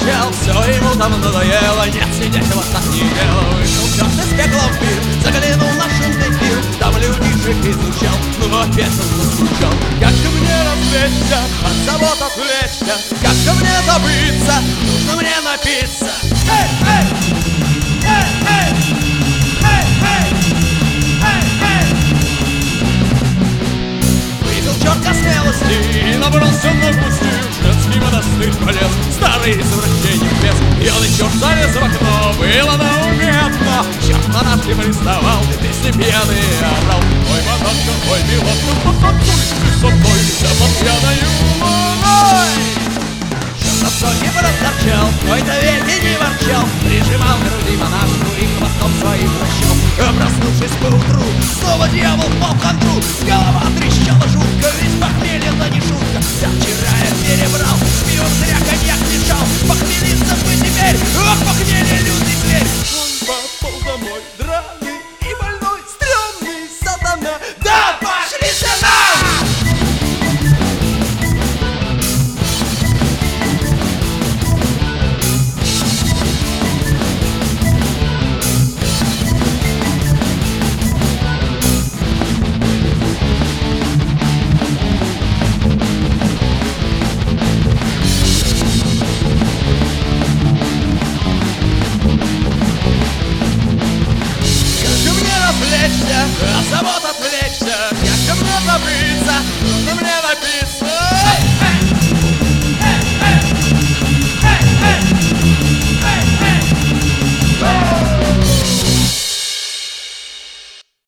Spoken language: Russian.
ворчал, все ему там надоело. Нет, сидеть вот так не дело. Вышел черт из пекла в мир, заглянул на шумный пир. Там людишек изучал, но опять он заскучал. Как же мне развлечься, от забот отвлечься, как же мне забыться, нужно мне напиться. Эй, эй! Эй, эй! Эй, эй! Эй, эй! Выпил черт смелости и набрался на густи. Женский монастырь полез, старый извращение без. Пьяный черт залез в окно, было науменно. Черт на нас не приставал, и песни пьяные орал. Ой, мататка, ой, милотка, потанцуй со мной, я под пьяною луной. Черт все не проторчал, какой-то ветер не ворчал. Прижимал к груди монашку и хвостом своим вращал. Проснувшись поутру, снова дьявол впал в хандру. Голова трещала жутко, весь похмелье, но не шутка. Да вчера я перебрал, шпион зря коньяк мешал. Похмелиться бы теперь, ох, похмелье, лютый зверь. Он попал домой, драный и больной, стрёмный сатана. Да пошли за нам! От забот отвлечься, как же мне забыться, нужно мне напиться.